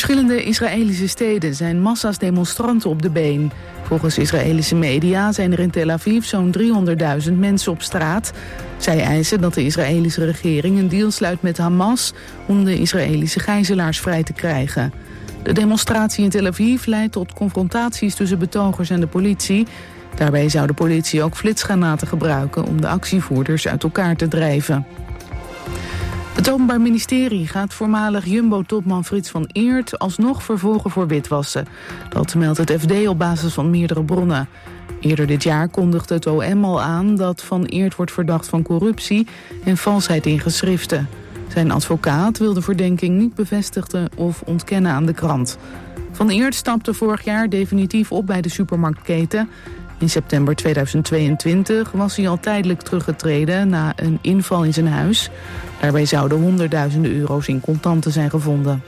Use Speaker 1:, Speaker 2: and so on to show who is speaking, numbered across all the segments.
Speaker 1: verschillende Israëlische steden zijn massa's demonstranten op de been. Volgens Israëlische media zijn er in Tel Aviv zo'n 300.000 mensen op straat. Zij eisen dat de Israëlische regering een deal sluit met Hamas om de Israëlische gijzelaars vrij te krijgen. De demonstratie in Tel Aviv leidt tot confrontaties tussen betogers en de politie. Daarbij zou de politie ook flitsgranaten gebruiken om de actievoerders uit elkaar te drijven. Het Openbaar Ministerie gaat voormalig Jumbo-topman Frits van Eert alsnog vervolgen voor witwassen. Dat meldt het FD op basis van meerdere bronnen. Eerder dit jaar kondigde het OM al aan dat Van Eert wordt verdacht van corruptie en valsheid in geschriften. Zijn advocaat wil de verdenking niet bevestigen of ontkennen aan de krant. Van Eert stapte vorig jaar definitief op bij de supermarktketen. In september 2022 was hij al tijdelijk teruggetreden na een inval in zijn huis. Daarbij zouden honderdduizenden euro's in contanten zijn gevonden.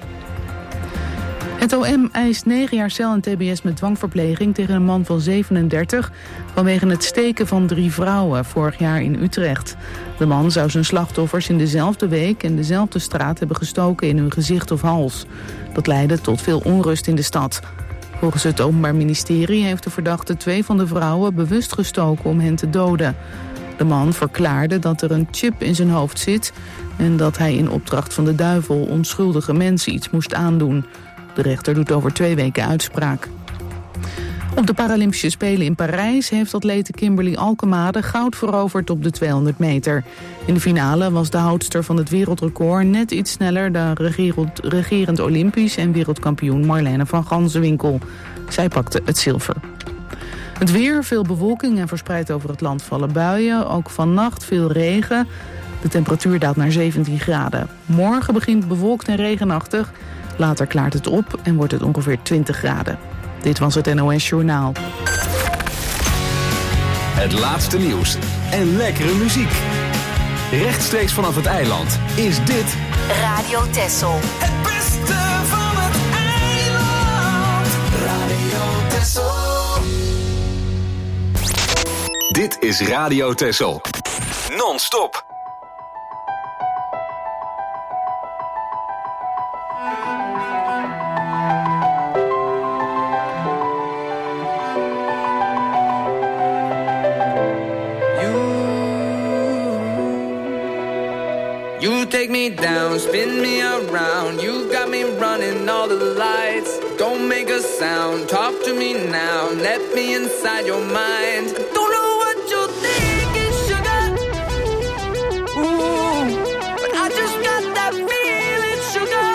Speaker 1: Het OM eist 9 jaar cel en tbs met dwangverpleging tegen een man van 37... vanwege het steken van 3 vrouwen vorig jaar in Utrecht. De man zou zijn slachtoffers in dezelfde week en dezelfde straat hebben gestoken in hun gezicht of hals. Dat leidde tot veel onrust in de stad. Volgens het Openbaar Ministerie heeft de verdachte 2 van de vrouwen bewust gestoken om hen te doden. De man verklaarde dat er een chip in zijn hoofd zit en dat hij in opdracht van de duivel onschuldige mensen iets moest aandoen. De rechter doet over 2 weken uitspraak. Op de Paralympische Spelen in Parijs heeft atlete Kimberly Alkemade goud veroverd op de 200 meter. In de finale was de houdster van het wereldrecord net iets sneller dan regerend Olympisch en wereldkampioen Marlene van Gansenwinkel. Zij pakte het zilver. Het weer, veel bewolking en verspreid over het land vallen buien. Ook vannacht veel regen. De temperatuur daalt naar 17 graden. Morgen begint bewolkt en regenachtig. Later klaart het op en wordt het ongeveer 20 graden. Dit was het NOS Journaal.
Speaker 2: Het laatste nieuws en lekkere muziek. Rechtstreeks vanaf het eiland is dit
Speaker 3: Radio Texel.
Speaker 4: Het beste van het eiland. Radio Texel.
Speaker 2: Dit is Radio Texel. Non-stop.
Speaker 5: You take me down, spin me around. You got me running all the lights. Don't make a sound, talk to me now. Let me inside your mind. Don't know what you're thinking, sugar. Ooh, but I just got that feeling, sugar.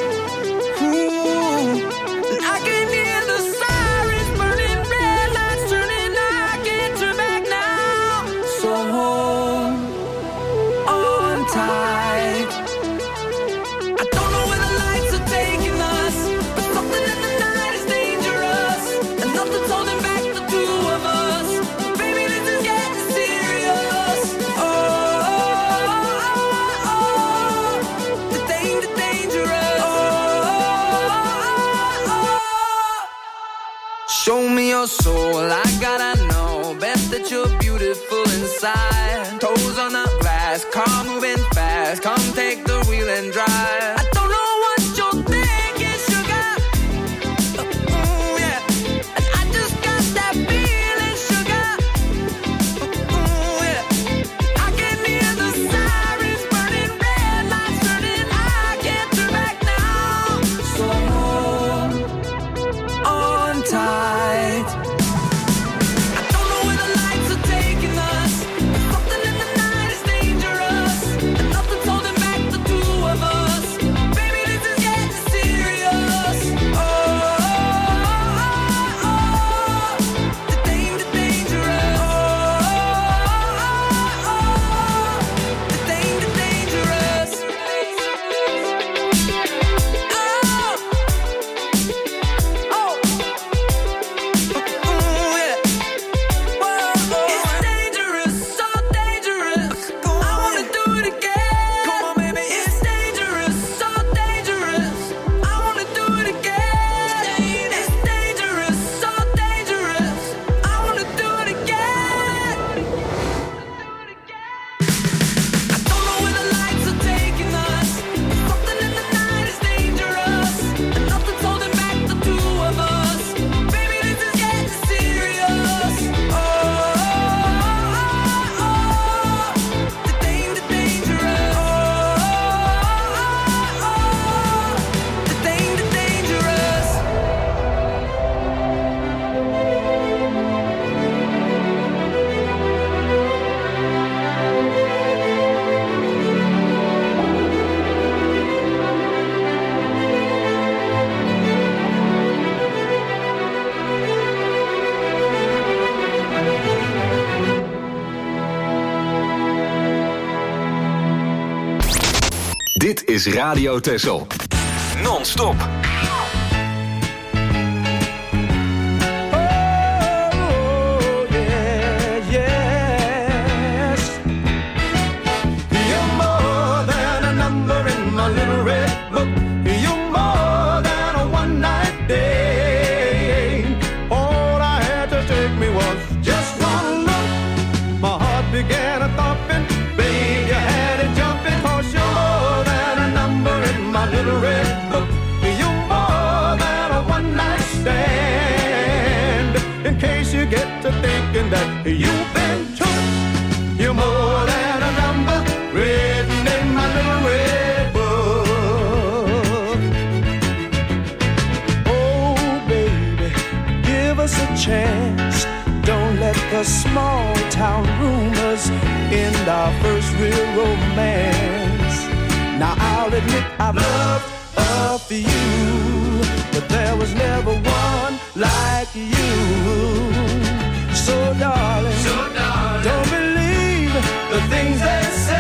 Speaker 5: Ooh, and I can hear the sirens burning, red lights turning. I can't turn back now. So hold on tight. Show me your soul, I gotta know. Best that you're beautiful inside. Toes on the glass, car moving fast. Come take the wheel and drive. I don't know what you're thinking, sugar. Ooh, yeah. And I just got that feeling, sugar. Ooh, yeah. I can hear the sirens burning, red lights turning. I can't turn back now. So hold on tight. Back
Speaker 2: Dit is Radio Texel. Non-stop.
Speaker 3: To thinking that you've been took. You're more than a number written in my little red book. Oh, baby, give us a chance. Don't let the small town rumors end our first real romance. Now I'll admit I've loved a few, but there was never one like you. So darling, don't believe the things they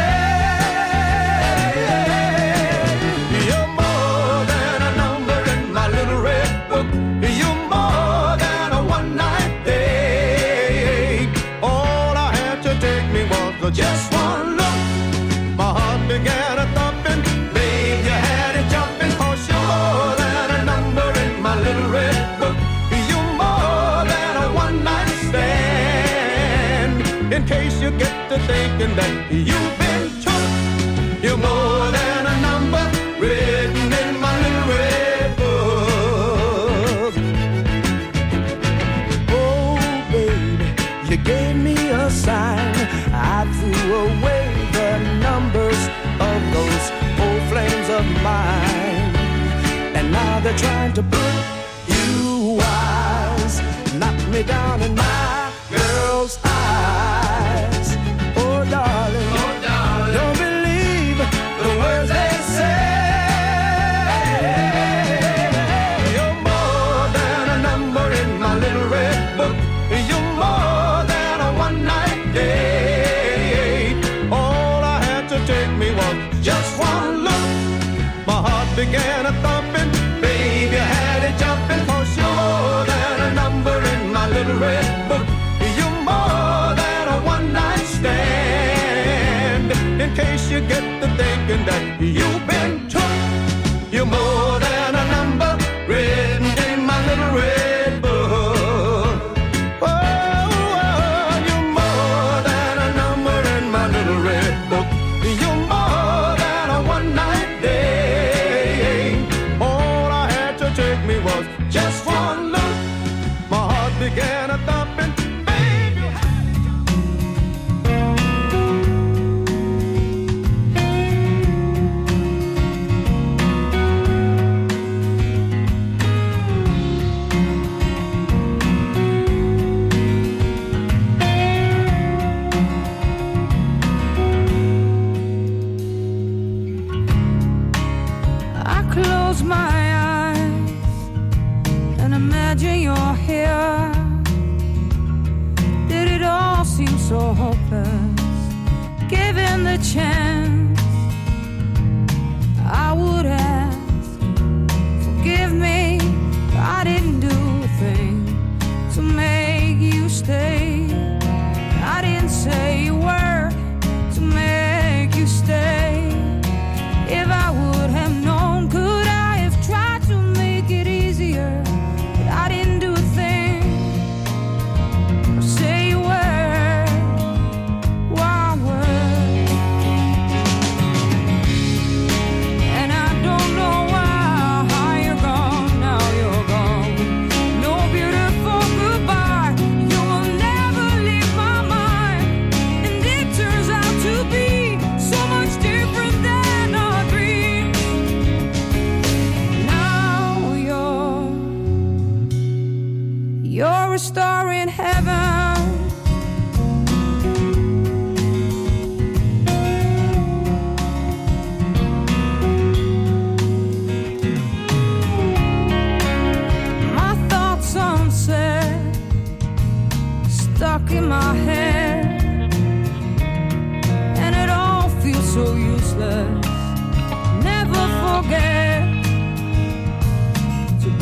Speaker 3: say. You're more than a number in my little red book. You're more than a one-night date. All I had to take me was just one look. My heart began a thumping. Babe, you had it jumping. 'Cause you're more than a number in my little red book. You're more than a one-night stand. In case you get to thinking that you've been took, you're more than a number written in my little red book. Oh, baby, you gave me a sign. I threw away the numbers of those old flames of mine. And now they're trying to put you wise, knock me down in my girl's eyes. Oh, darling, don't believe the words they say. You're more than a number in my little red book. You're more than a one-night date. All I had to take me was just one look. My heart began a thumping. Baby, I had it jumping. 'Cause you're more than a number in my little red book. You're more than a one-night stand. In case you get to thinking that you've been took, you're more than a number written in my little red book. Oh, you're more than a number in my little red book. You're more than a one-night date. All I had to take me was just one look. My heart began a thumping.
Speaker 6: I close my eyes and imagine you're here. Did it all seem so hopeless? Given the chance, I would ask, forgive me, I didn't do a thing to make you stay. I didn't say a word to make you stay. If I would have known, could I have tried to make it easier? But I didn't do a thing or say a word, one word. And I don't know why you're gone, now you're gone. No beautiful goodbye, you will never leave my mind. And it turns out to be so much different than our dreams. Now you're a star in heaven. My thoughts unsaid, stuck in my head, and it all feels so useless.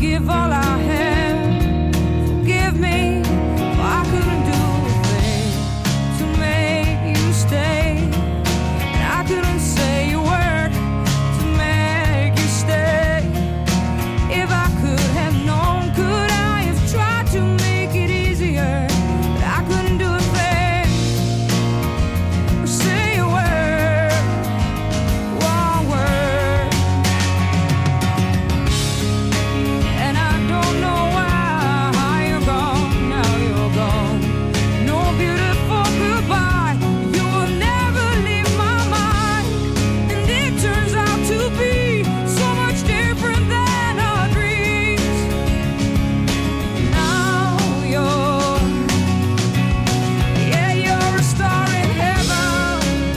Speaker 6: give all I have. Forgive me, for I couldn't do a thing to make you stay. And I couldn't say a word to make you stay. If I could have known, could I have tried to make it easier? But I couldn't do a thing or say a word, one word. And I don't know why you're gone, now you're gone. No beautiful goodbye, you will never leave my mind. And it turns out to be so much different than our dreams. Now you're a star in heaven.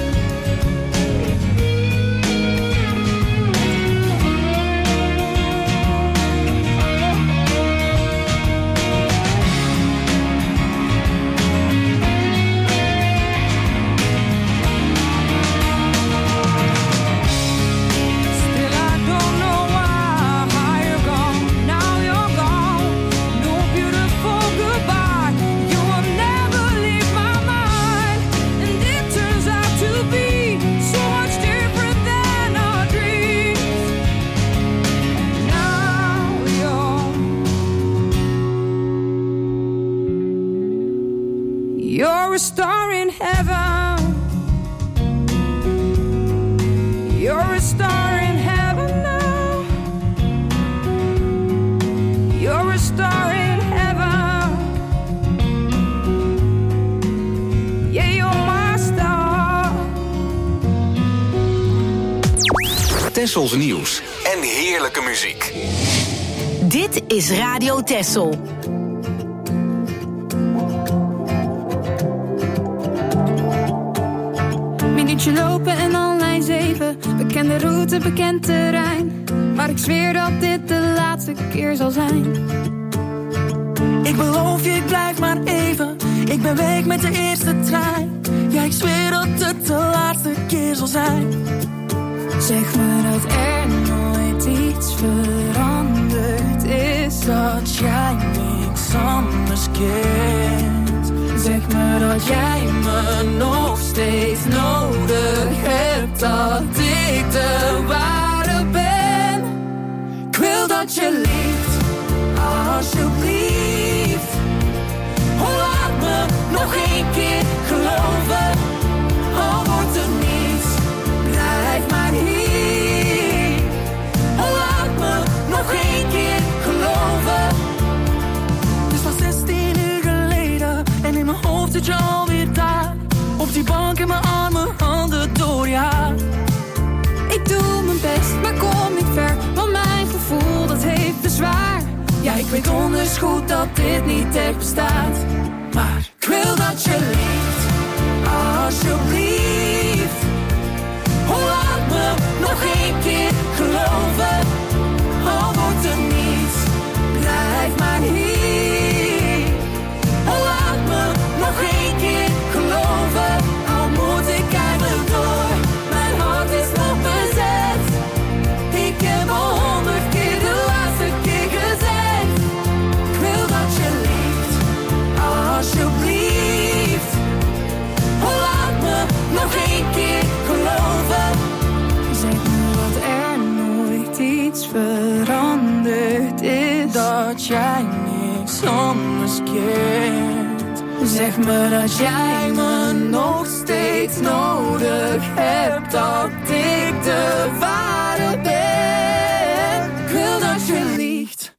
Speaker 6: Still I don't know why you're gone, now you're gone. No beautiful goodbye, you will never leave my mind. And it turns out to be so much different than our dreams. Now you're a star in heaven. You're a star in heaven now. You're a star in heaven. Yeah, you're my star.
Speaker 2: Tessels nieuws en heerlijke muziek.
Speaker 7: Dit is Radio Tessel.
Speaker 6: Minuutje lopen en al lijn 7. Bekende route, bekend terrein. Maar ik zweer dat dit de laatste keer zal zijn.
Speaker 4: Ik beloof je, ik blijf maar even. Ik ben weg met de eerste trein. Ja, ik zweer dat het de laatste keer zal zijn.
Speaker 6: Zeg me dat er nooit iets veranderd is.
Speaker 4: Dat jij niks anders kent.
Speaker 6: Zeg me dat jij me nog steeds nodig hebt. Dat ik de ware ben.
Speaker 4: Ik wil dat je liegt, alsjeblieft. Oh, laat me nog één keer geloven. Al wordt er niets, blijf maar hier. Oh, laat me nog één keer geloven. Het is pas 16 uur geleden en in mijn hoofd zit je alweer daar. Op die bank in mijn armen, handen door je haar.
Speaker 6: Ik doe mijn best, maar kom niet ver. Want mijn gevoel, dat heeft bezwaar.
Speaker 4: Ja, ik weet donders goed dat dit niet echt bestaat. Maar ik wil dat je liegt, alsjeblieft. Oh, laat me nog één keer geloven. Al wordt er niets, blijf maar hier. Oh, laat me nog één keer geloven. Al moet ik eigenlijk door, mijn hart is nog bezet. Ik heb al 100 keer de laatste keer gezegd. Ik wil dat je liegt, alsjeblieft. Oh, laat me nog één keer geloven.
Speaker 6: Zeg me dat er nooit iets veranderd is.
Speaker 4: Dat jij niks anders kent. Zeg me dat jij me nog steeds nodig hebt. Dat ik de ware ben. Ik wil dat je liegt,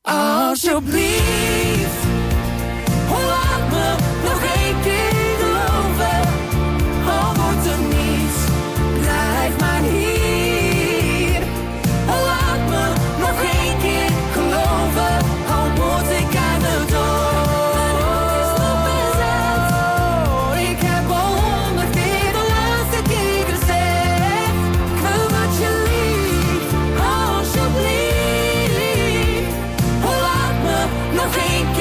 Speaker 4: alsjeblieft. Oh, laat me nog één keer geloven. Al wordt er niets, blijf maar hier. Oh, laat me nog één keer geloven. Al moet ik eigenlijk door. Mijn hart is nog bezet. Ik heb al 100 keer de laatste keer gezegd. Ik wil dat je liegt, alsjeblieft. Oh, laat me nog één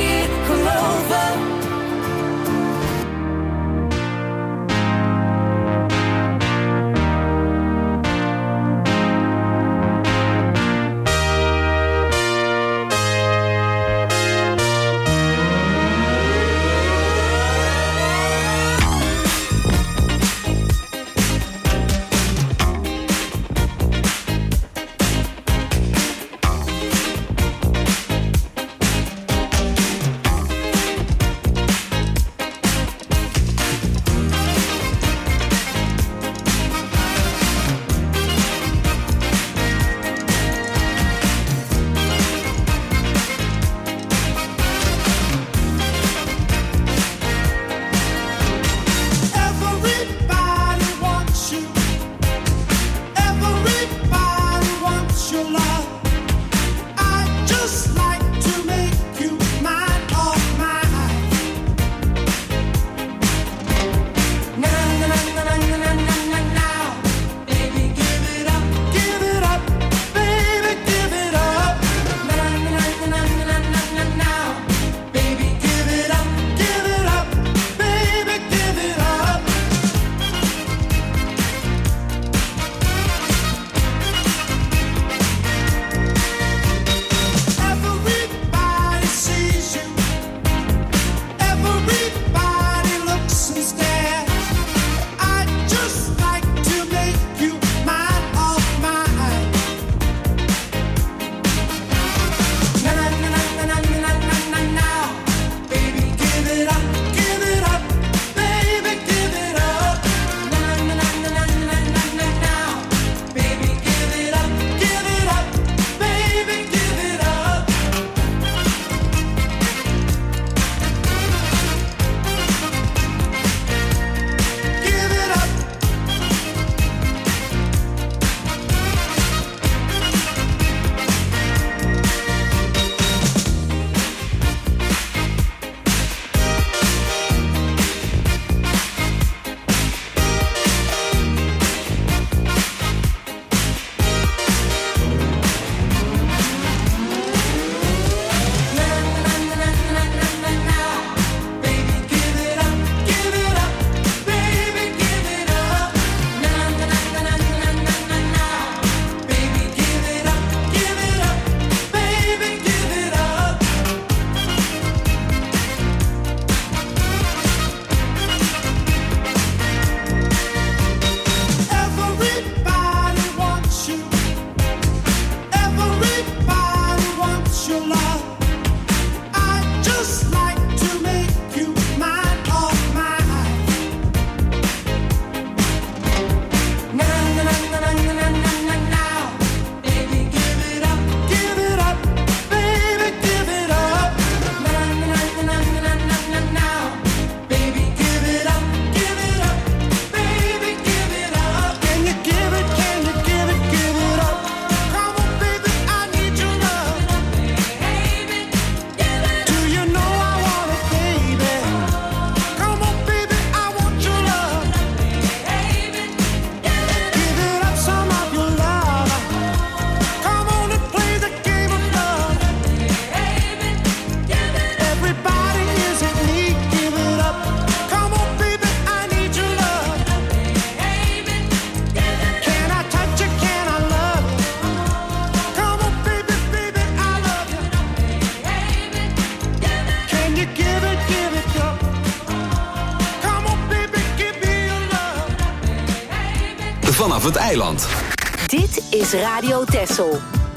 Speaker 2: vanaf het eiland.
Speaker 7: Dit is Radio Texel.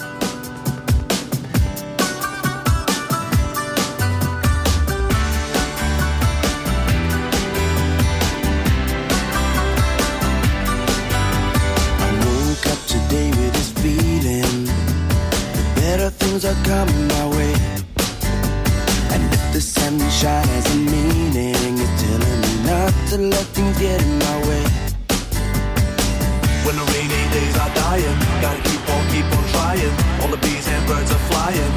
Speaker 8: Things are coming my way, and if the sunshine has a meaning, it's telling me not to let things get in my way.
Speaker 9: When the rainy days are dying, gotta keep on trying. All the bees and birds are flying.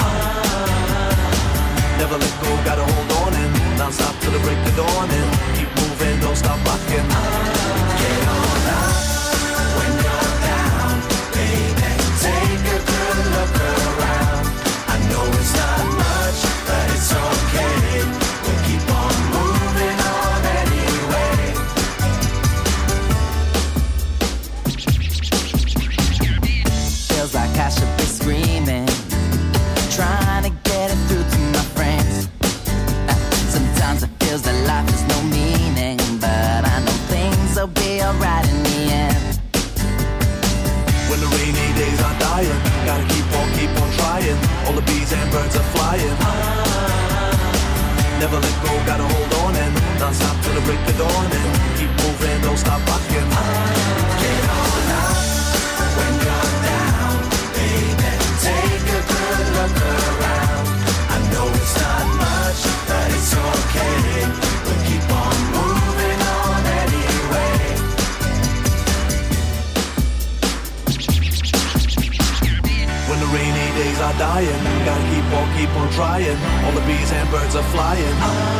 Speaker 9: Never let go, gotta hold on and non-stop till the break of dawn and keep moving, don't stop rocking. Get on up when you're down, baby. Take a good look around. It's not much, but it's okay. We'll keep on moving on anyway.
Speaker 5: Feels like I should be screaming, trying to get it through to my friends. Sometimes it feels that life has no meaning, but I know things will be alright in the end.
Speaker 9: When the rainy days are dying, gotta keep on trying. All the bees and birds are flying. Never let go, gotta hold on and non-stop till the break of dawn and keep moving, don't stop rocking. Get on up when you're down, baby. Take a good look around. I know it's not much, but it's okay. We'll keep on moving on anyway. When the rainy days are dying, gotta keep on trying. All the bees and birds are flying.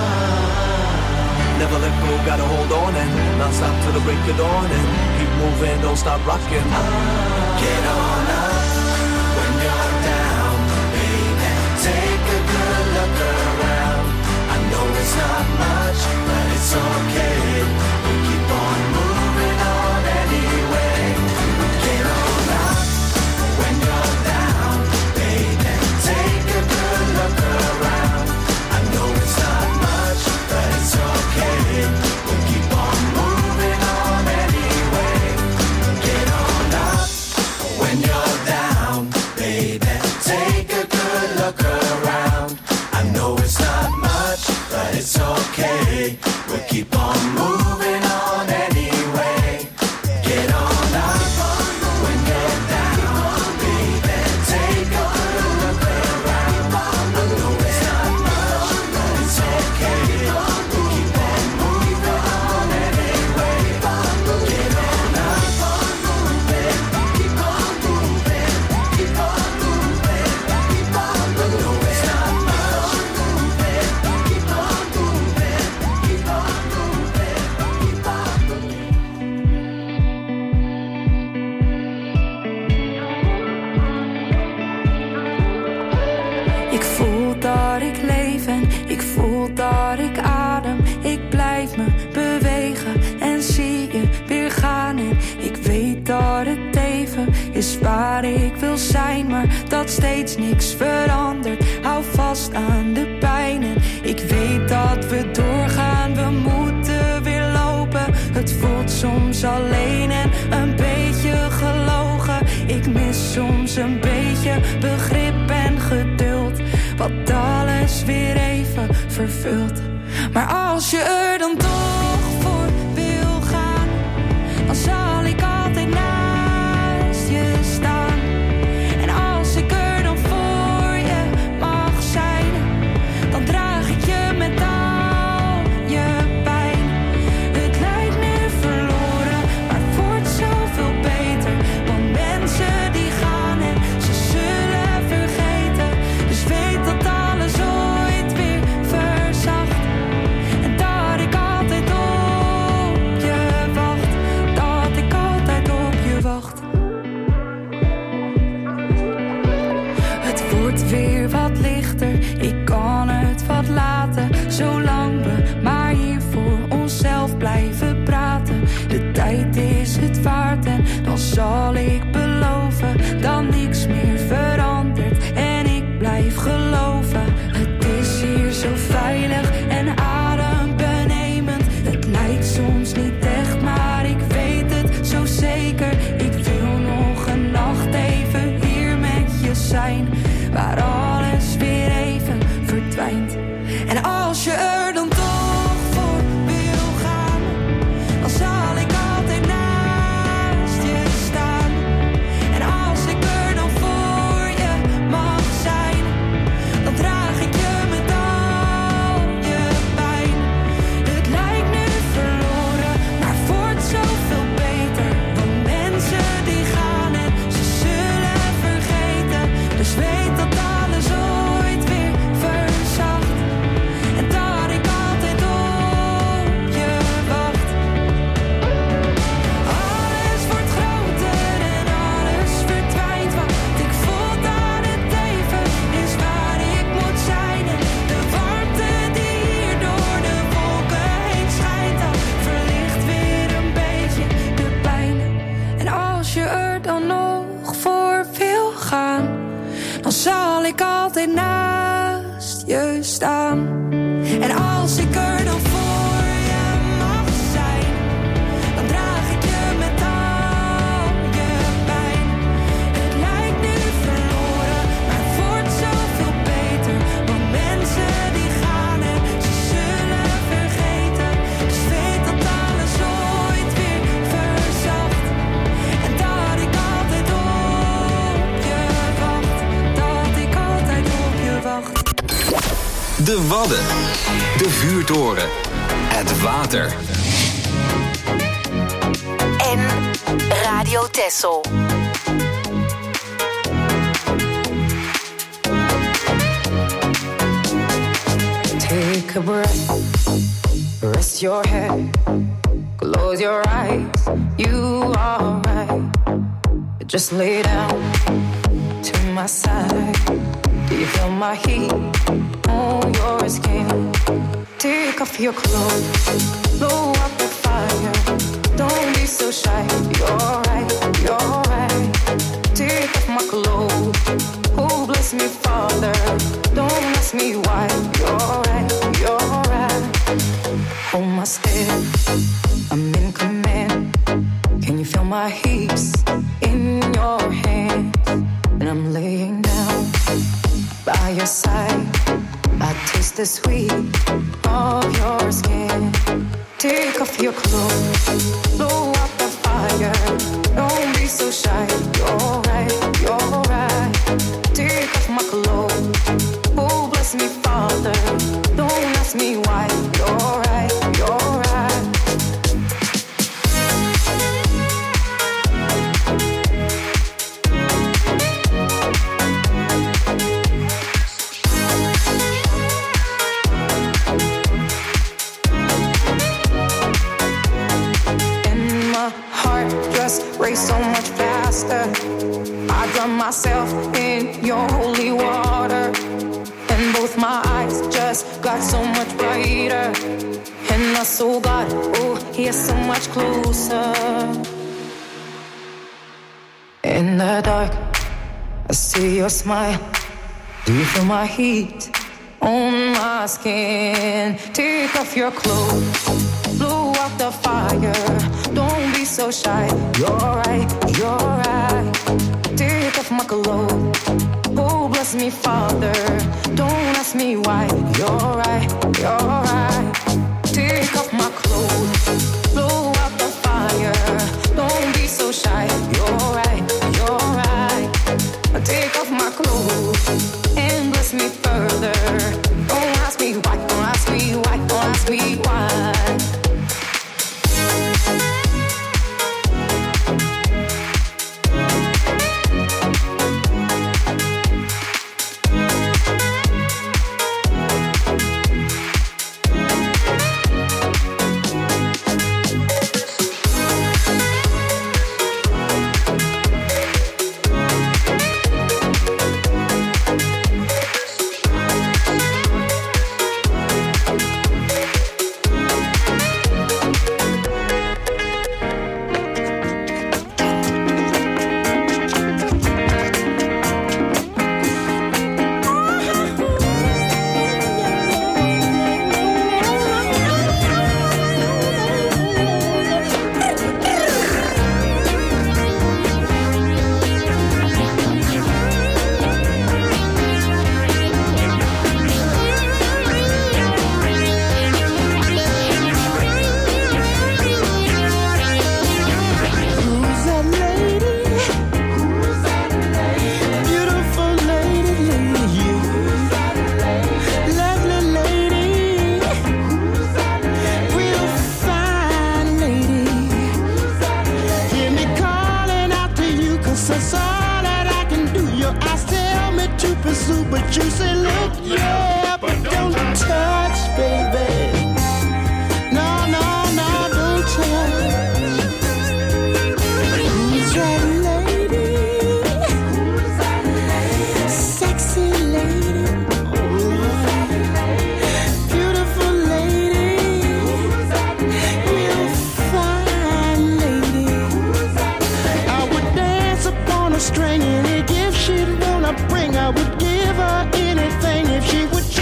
Speaker 9: Never let go, gotta hold on and non-stop till the break of dawn and keep moving, don't stop rocking. Get on up when you're down, baby. Take a good look around. I know it's not much, but it's okay. We keep on moving on anyway. Get on up when you're down, baby. Take a good look around. I know it's not much, but it's okay. We'll keep on moving on anyway. Get on up when you're down, baby. Take a good look around. I know it's not much, but it's okay. We'll keep on moving on anyway. Get on up when you're down, baby. Take a good look around. I know it's not much, but it's okay. We'll keep on moving on anyway. Get on up, keep on moving, keep on moving, keep on moving. I know it's not much, keep on moving, keep on moving, keep on moving.
Speaker 6: Ik voel dat ik leef en ik voel dat ik adem. Ik blijf me bewegen en zie je weer gaan. En ik weet dat het even is waar ik wil zijn, maar dat steeds niks verandert. Hou vast aan de pijn en ik weet dat we doorgaan. We moeten weer lopen. Het voelt soms alleen en een beetje gelogen. Ik mis soms een beetje begrip en geduld, wat alles weer even vervult. Maar als je er dan toch voor wil gaan, dan zal ik altijd naast je staan. En als ik er dan voor je mag zijn, dan draag ik je met al je pijn. Het lijkt nu verloren, maar het wordt zoveel beter. Want mensen die gaan en ze zullen vergeten. Dus weet dat alles ooit weer verzacht. En dat kan. En als ik er dan voor je mag zijn, dan draag ik je met al je pijn. En het lijkt nu verloren, maar het wordt zoveel beter. Want mensen die gaan en ze zullen vergeten. Dus weet dat alles ooit weer verzacht. En dat ik altijd op je wacht. Dat ik altijd op je wacht.
Speaker 2: De Wadden, de vuurtoren, het water.
Speaker 7: En Radio Texel.
Speaker 6: Take a breath, rest your head, close your eyes, you are right. Just lay down to my side. Do you feel my heat on your skin? Take off your clothes, blow up the fire. Don't be so shy, you're right, you're right. Take off my clothes, oh bless me Father. Don't ask me why, you're right, you're right. Hold my step, I'm in command. Can you feel my heat in your hands? And I'm laying down by your side. I taste the sweet of your skin. Take off your clothes, blow up the fire. Don't be so shy, you're right, you're right. Take off my clothes, oh bless me Father. Don't ask me why, you're right, you're right. Race so much faster. I drown myself in your holy water, and both my eyes just got so much brighter. And I saw God, oh, He is so much closer. In the dark, I see your smile. Do you feel my heat on my skin? Take off your clothes, blow up the fire. Don't be so shy, you're right, you're right. Take off my clothes, oh bless me Father. Don't ask me why, you're right, you're right. Take off my clothes, blow up the fire. Don't be so shy, you're right, you're right. Take off my clothes and bless me further. Don't ask me why, don't ask me why, don't ask me why.
Speaker 3: String any gift she'd wanna bring, I would give her anything if she would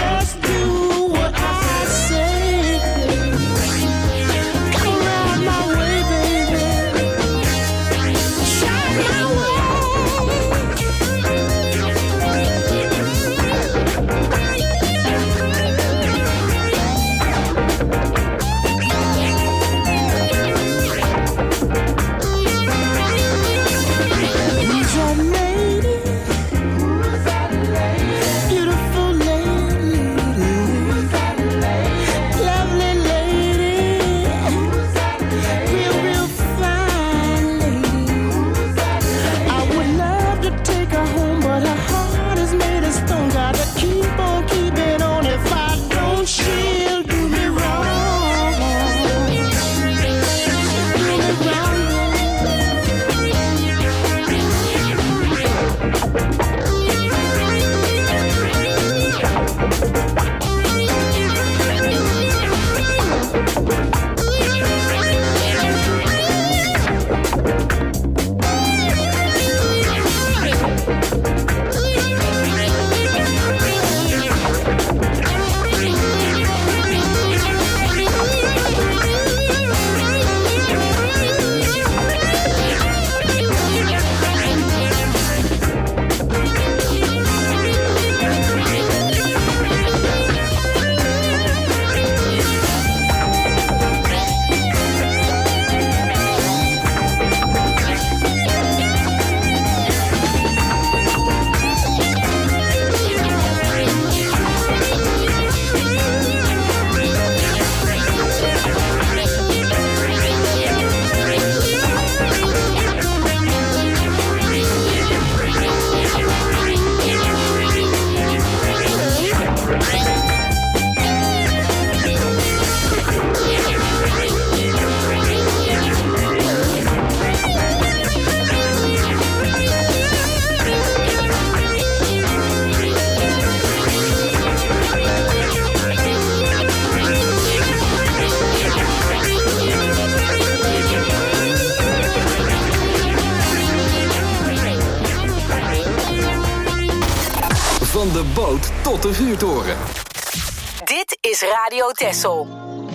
Speaker 2: Van de boot tot de vuurtoren.
Speaker 7: Dit is Radio Texel.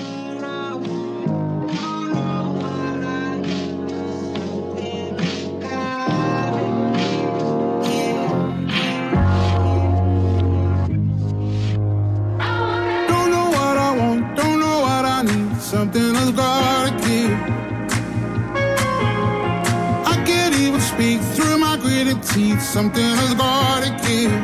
Speaker 10: Something has gotta give. I can't even speak through my gritted teeth. Something has gotta give.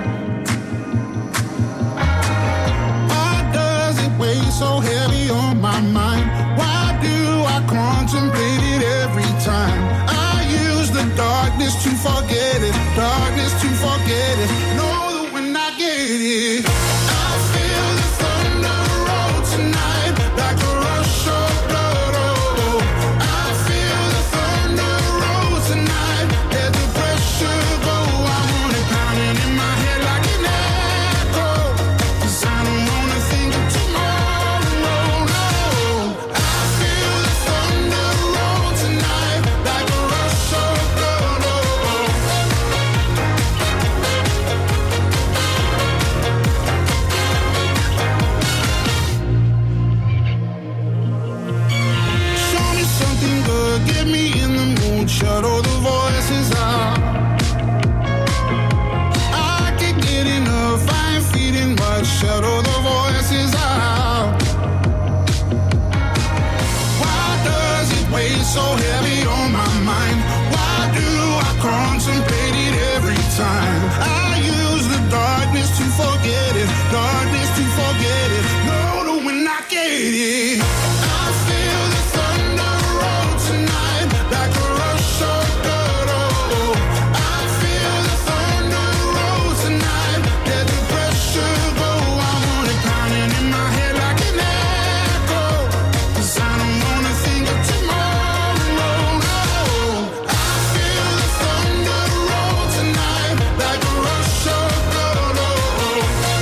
Speaker 10: Why does it weigh so heavy on my mind? Why do I contemplate it every time? I use the darkness to forget it. Darkness to forget it. Know that when I get it, I feel the thunder roll tonight. Like a rush of blood, oh, I feel the thunder roll tonight. Let the pressure go, I want it pounding in my head like an echo. 'Cause I don't wanna think of tomorrow, no. I feel the thunder roll tonight. Like a rush of blood, oh. Show me something good, get me in the mood, shut all the voices out. I can't get enough, I ain't feeding much, shut all the voices out. Why does it weigh so heavy on my mind? Why do I contemplate it every time? I use the darkness to forget it, darkness to forget it. No, when I get it, I feel the thunder roll tonight, like a rush of blood, oh. I feel the thunder roll tonight. Let the pressure go, I want it pounding in my head like an echo. 'Cause I don't wanna think of tomorrow, no. I feel the thunder roll tonight, like a rush of blood, oh.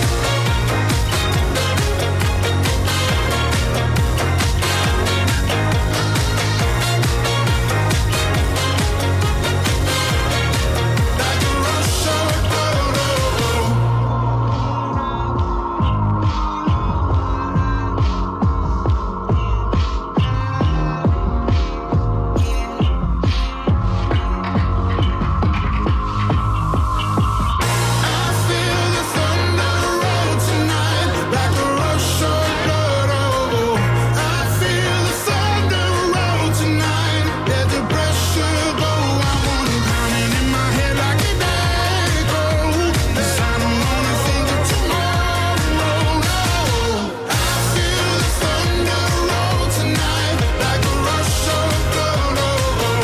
Speaker 10: Like a rush of blood, oh. I feel the thunder roll tonight, like a rush of blood, oh. I feel the thunder roll tonight. Let the pressure go, I want it pounding in my head like an echo. 'Cause I don't wanna think of tomorrow, no. I feel the thunder roll tonight, like a rush of blood, oh.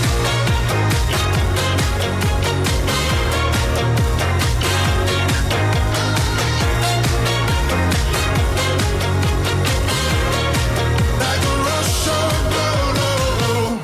Speaker 10: Like a rush of blood, oh.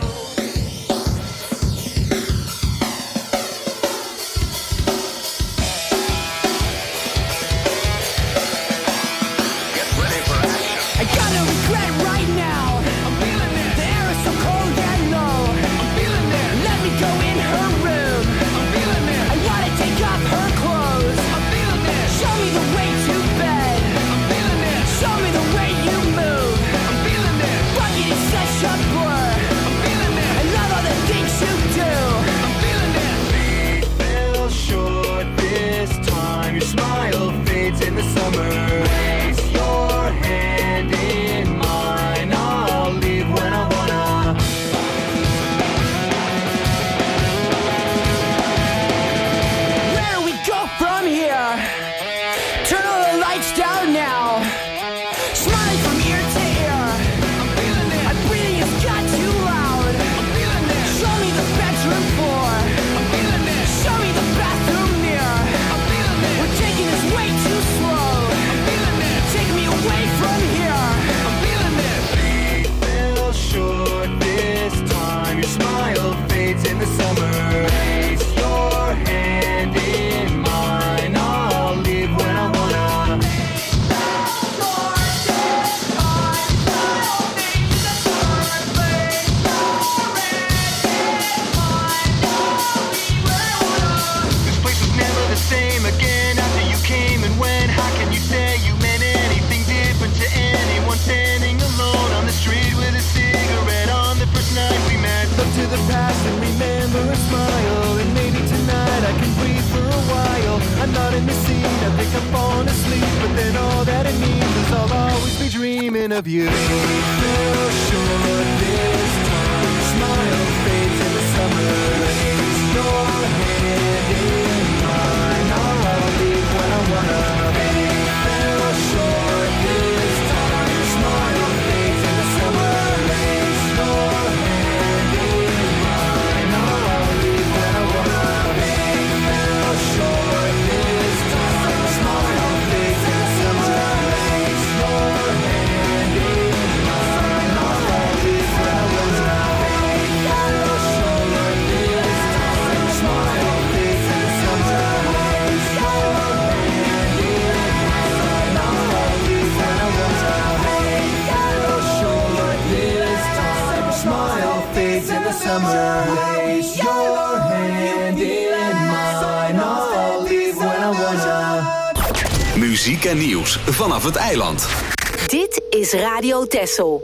Speaker 4: I got no regret right now. I'm feeling it. The air is so cold and low. I'm feeling it. Let me go in her room. I'm feeling it. I wanna take off her clothes. I'm feeling it. Show me the way to bed. I'm feeling it. Show me the way you move. I'm feeling it. Bucket is such a blur. I'm feeling it. I love all the things you do. I'm feeling it.
Speaker 9: Fell short this time. Your smile fades in the summer. Place your hand in mine. I'll leave when I wanna.
Speaker 4: Where do we go from here? Turn all the lights down now. Smiling from ear to ear. I'm feeling it. My breathing has got too loud. I'm feeling it. Show me the bedroom floor. I'm feeling it. Show me the bathroom mirror. I'm feeling it. We're taking this way too slow. I'm
Speaker 11: think I'm falling asleep, but then all that it means is I'll always be dreaming of you. Fell short this time, smile fades in the summer rains. Your hand in mine, I'll leave when I wanna be. Fell short this time, smile fades in the summer rains. Your hand in mine, I'll leave when I wanna be. Fell short this time, smile fades in the summer rains. Your hand in mine, I'll leave when I wanna be. Fell short this time, smile fades in the summer rains. Your hand in mine, I'll leave when I wanna be. Fell short this time, smile fades in the summer rays. Your hand in mine, I'll leave when I wanna.
Speaker 2: Muziek en nieuws vanaf het eiland.
Speaker 7: Dit is Radio Texel.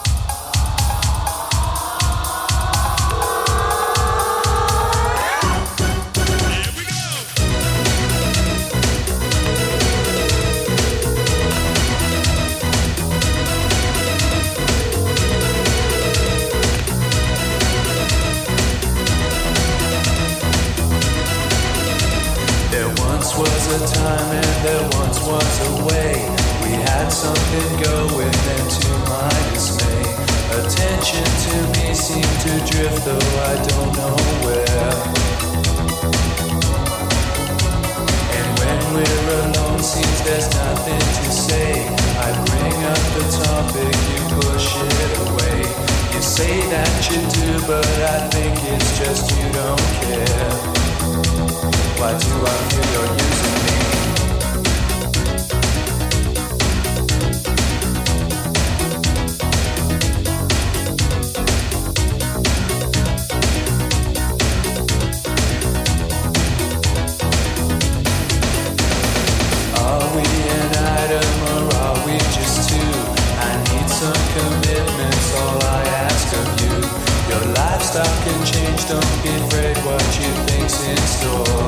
Speaker 9: There once was a time and there once was a way. We had something going and to my dismay, attention to me seemed to drift though I don't know where. And when we're alone seems there's nothing to say. I bring up the topic, you push it away. You say that you do but I think it's just you don't care. Why do I feel you're using me? Are we an item or are we just two? I need some commitments, all I ask of you. Your lifestyle can change, don't be afraid what you think's in store.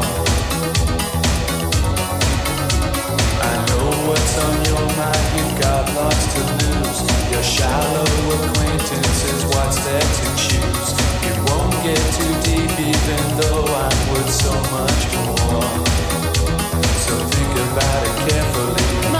Speaker 9: I know what's on your mind, you've got lots to lose. Your shallow acquaintance is what's there to choose. You won't get too deep even though I'm worth so much more. So think about it carefully.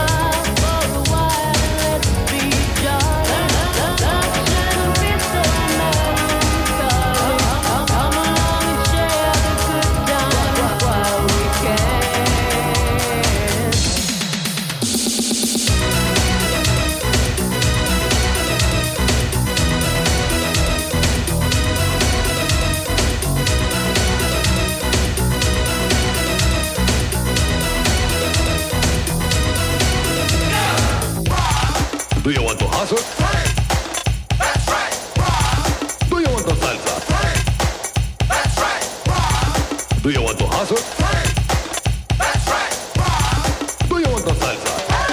Speaker 12: Do you want to hustle? Hey, that's right. Rock. Do you want to salsa? Hey, that's right. Rock. Do you want to hustle? Hey, that's right. Rock. Do you want to salsa?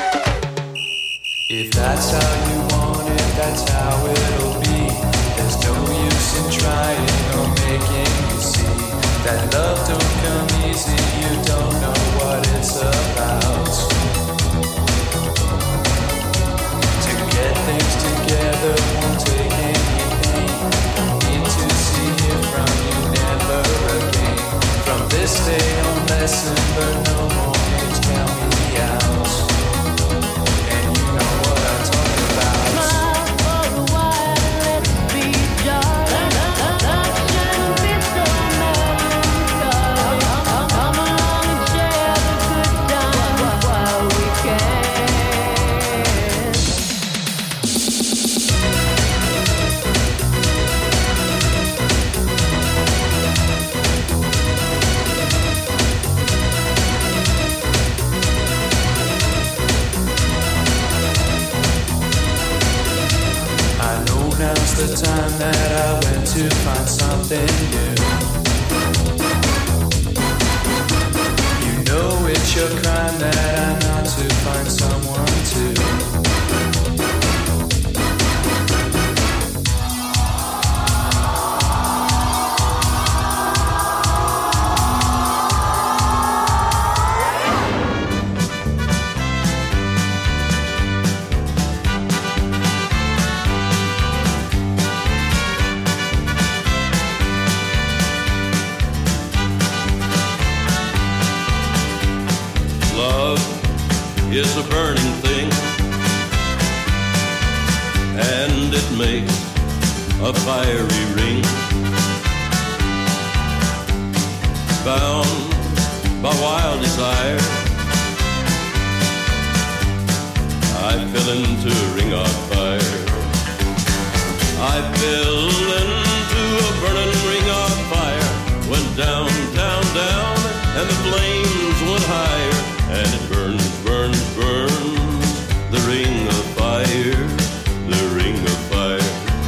Speaker 9: If that's how you want it, that's how it'll be. There's no use in trying or making you see that love don't come easy, you don't know what it's about. To get things together won't take any pain. Need to see it from you never again. From this day on, lesson, but no more games, count me out. And you know what I'm talking about. Now's the time that I went to find something new. You know it's your crime that I'm out to find someone to.
Speaker 13: burning thing, and it makes a fiery ring. Bound by wild desire, I fell into a ring of fire. I fell into a burning ring of fire. Went down, down, down, and the flames went higher. And it burns, burns, burns, the ring of fire, the ring of fire.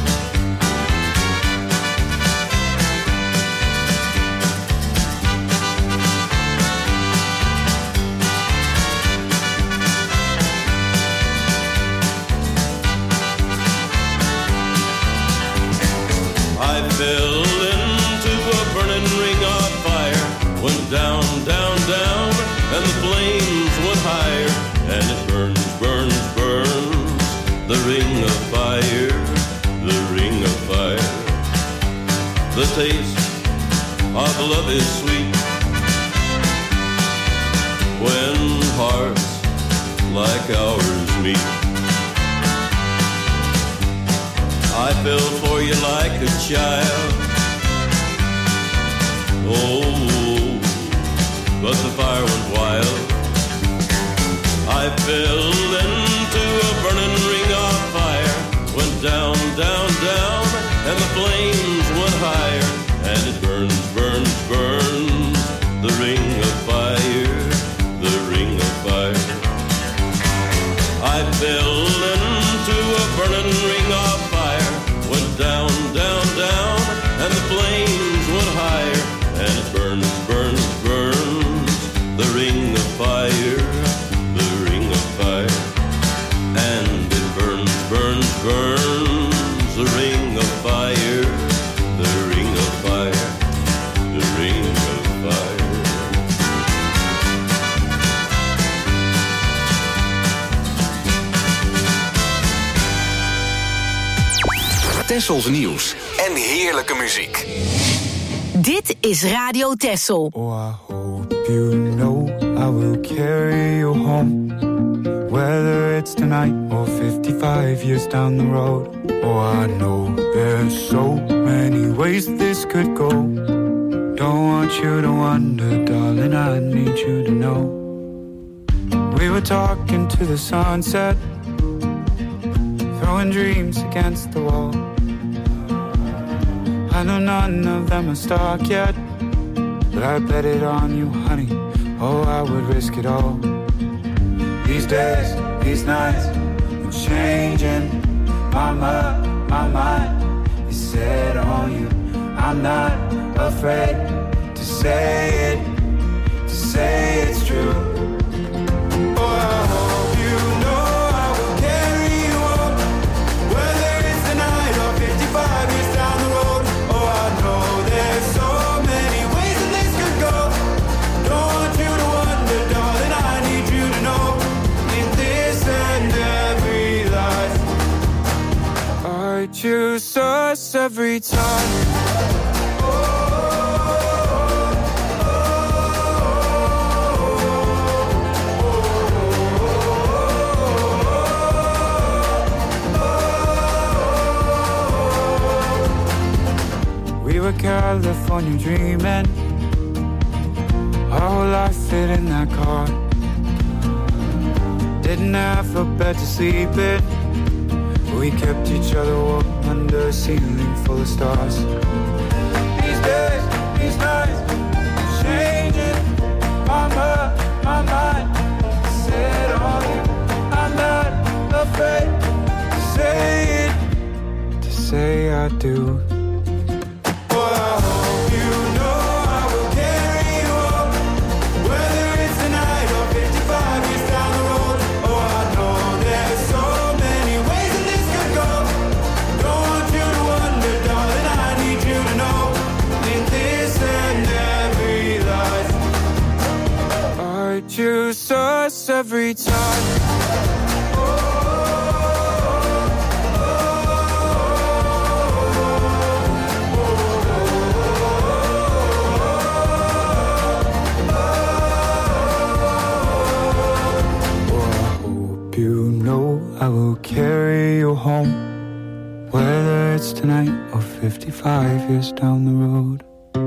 Speaker 13: I fell into a burning ring of fire. Went down, down, down, and the flames went higher. And it burns, burns, burns, the ring of fire, the ring of fire. The taste of love is sweet when hearts like ours meet. I fell for you like a child. Oh, but the fire went wild. I fell into a burning ring of fire. Went down, down, down, and the flames went higher. And it burns, burns, burns, the ring of fire, the ring of fire. I fell into a burning ring of fire. Went down, down, down, and the flames went higher. And it burns, burns, burns, the ring of fire, the ring of fire. And it burns, burns, burns, the ring of fire, the ring of fire, the ring of fire.
Speaker 2: Tessels nieuws en heerlijke muziek.
Speaker 7: Dit is Radio Tessel.
Speaker 14: Oh, I hope you know I will carry you home. Whether it's tonight or 55 years down the road. Oh, I know there's so many ways this could go. Don't want you to wonder, darling, I need you to know. We were talking to the sunset, throwing dreams against the wall. I know none of them are stuck yet, but I bet it on you, honey. Oh, I would risk it all. These days, these nights, I'm changing my mind is set on you. I'm not afraid to say it's true. Oh, I hope you know I will carry you home. Whether it's tonight or 55 years down the road. Oh, I know there's so many ways that this could go. Don't want you to wonder, darling, I need you to know. In this and every life, I choose us every time. We were California dreaming, our whole life fit in that car. Didn't have a bed to sleep in, we kept each other warm under a ceiling full of stars. These days, these nights, changing my mind. Set on you, I'm not afraid to say I do. Choose us every time. Oh, I hope hope you know I will carry you home, whether it's tonight or 55 years down the road.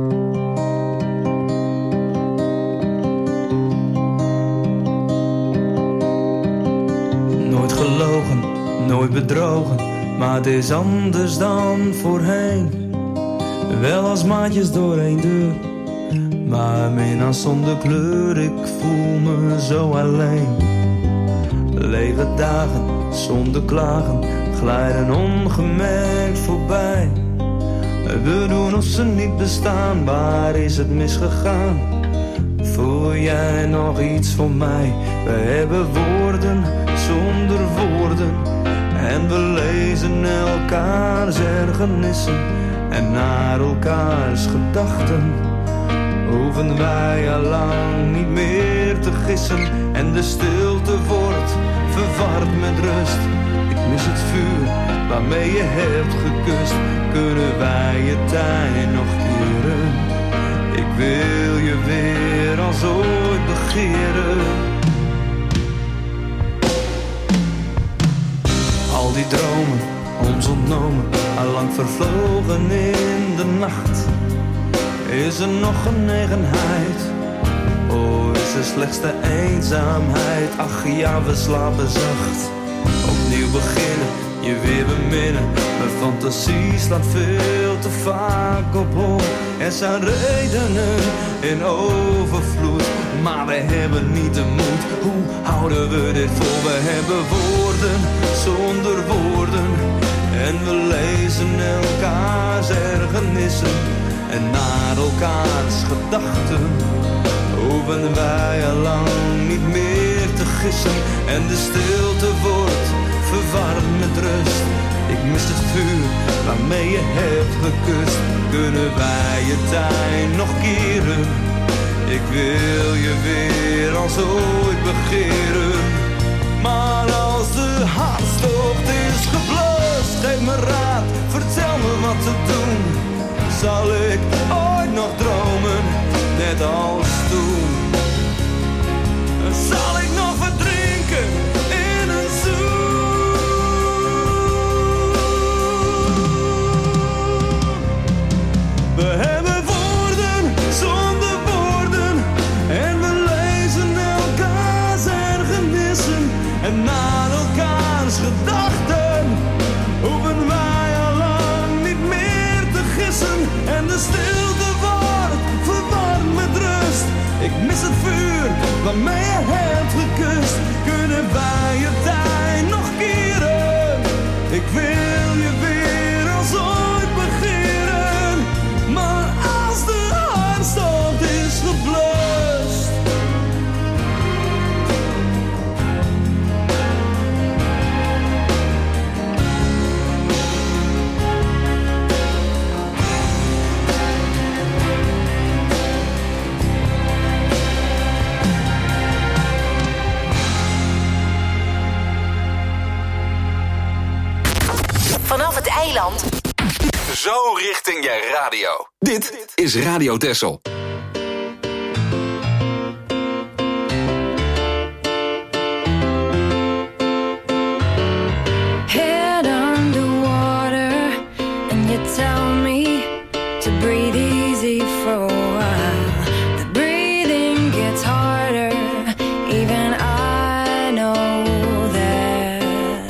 Speaker 15: Nooit gelogen, nooit bedrogen, maar het is anders dan voorheen. Wel als maatjes door één deur, maar minnaar zonder kleur. Ik voel me zo alleen. Lege dagen zonder klagen glijden ongemerkt voorbij. We doen of ze niet bestaan, waar is het misgegaan? Voel jij nog iets voor mij? We hebben woorden zonder woorden en we lezen elkaars ergernissen en naar elkaars gedachten. Hoeven wij al lang niet meer te gissen en de stilte wordt verward met rust. Ik mis het vuur waarmee je hebt gekust. Kunnen wij je tijd nog keren? Ik wil je weer als ooit begeren. Al die dromen, ons ontnomen, allang vervlogen in de nacht. Is er nog genegenheid? Oh, is er slechts de eenzaamheid? Ach ja, we slapen zacht. Opnieuw beginnen, je weer beminnen. Mijn fantasie slaat veel te vaak op hol. Er zijn redenen in overvloed, maar we hebben niet de moed. Hoe houden we dit vol? We hebben woorden zonder woorden en we lezen elkaars ergernissen en naar elkaars gedachten. Hoeven wij al lang niet meer te gissen en de stilte wordt verwarmd met rust. Ik mis het vuur waarmee je hebt gekust. Kunnen wij je tijd nog keren? Ik wil je weer als ooit begeren. Maar als de hartstocht is geblust, geef me raad, vertel me wat te doen. Zal ik ooit nog dromen, net als toen? Zal ik nog verdrinken in een zoen? We hebben woorden zonder woorden en we lezen elkaars ergernissen en naar elkaars gedachten. Hoeven wij al lang niet meer te gissen en de stilte wordt verwarmd met rust. Ik mis het vuur waarmee je hebt gekust. Kunnen wij je tijd nog keren? Ik wil je weer als ooit begeren. Maar als de hartstocht is geblust,
Speaker 7: vanaf het eiland.
Speaker 2: Zo richting je radio. Dit is Radio Texel.
Speaker 6: Head underwater and you tell me to breathe easy for a while. The breathing gets harder, even I know that.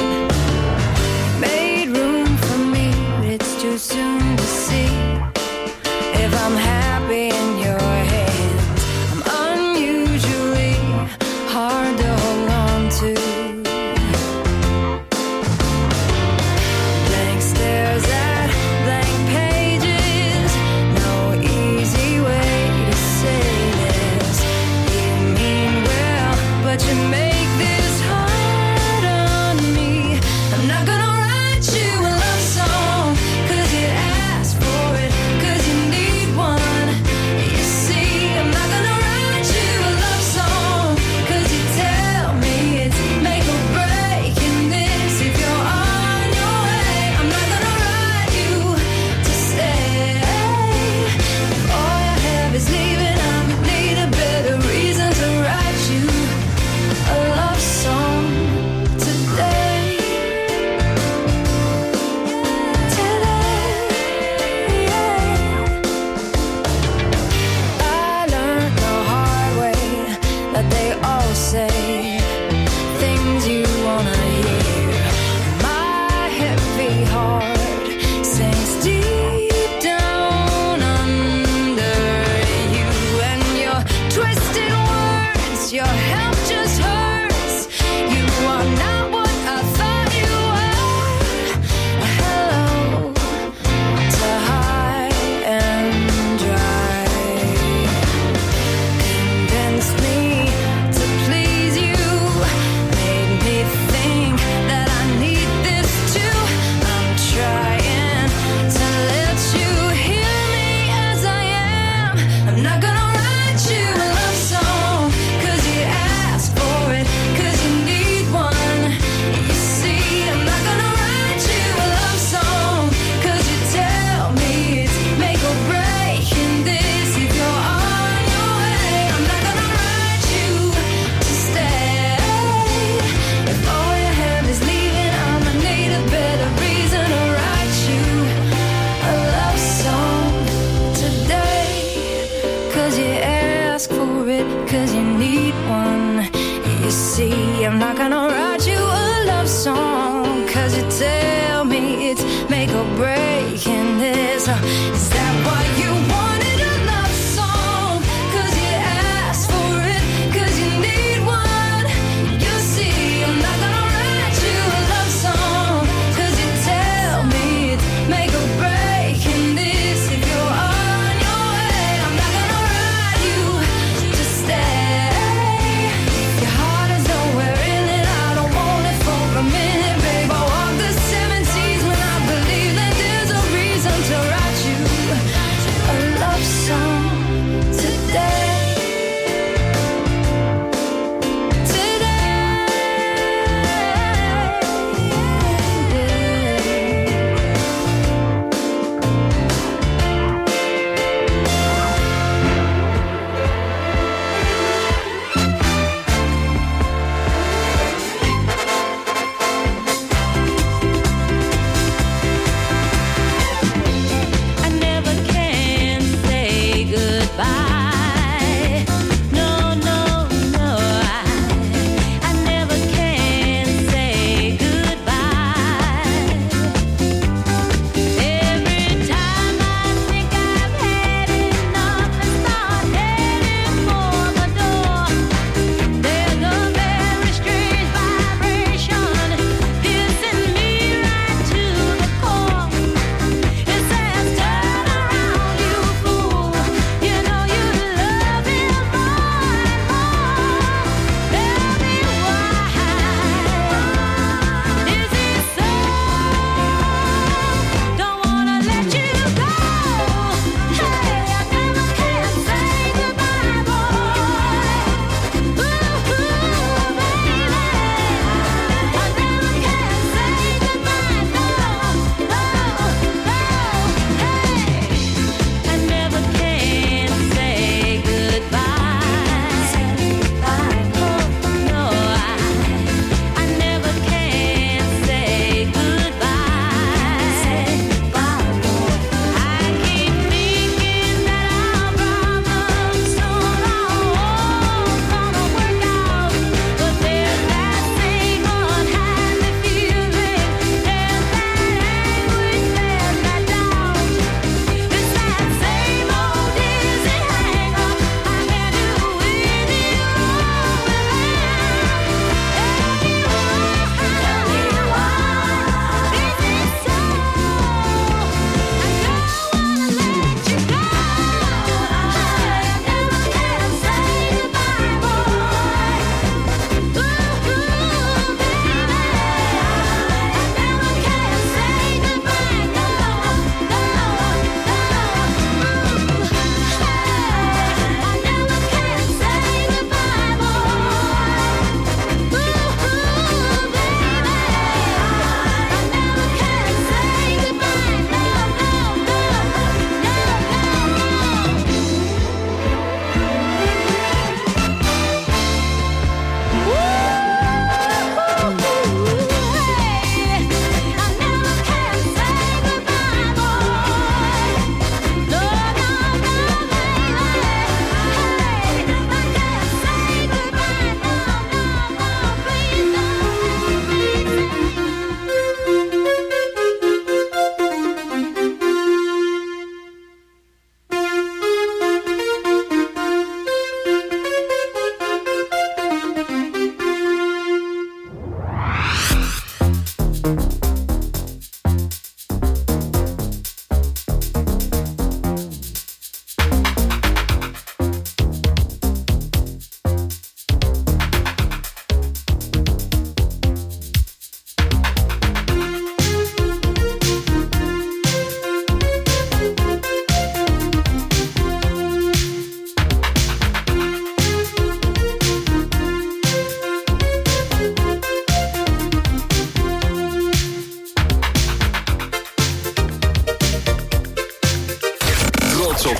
Speaker 6: Made room for me, but it's too soon to see if I'm happy in your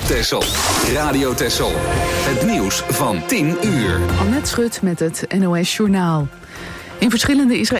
Speaker 2: Texel. Radio Texel. Het nieuws van 10 uur.
Speaker 1: Annette Schut met het NOS Journaal. In verschillende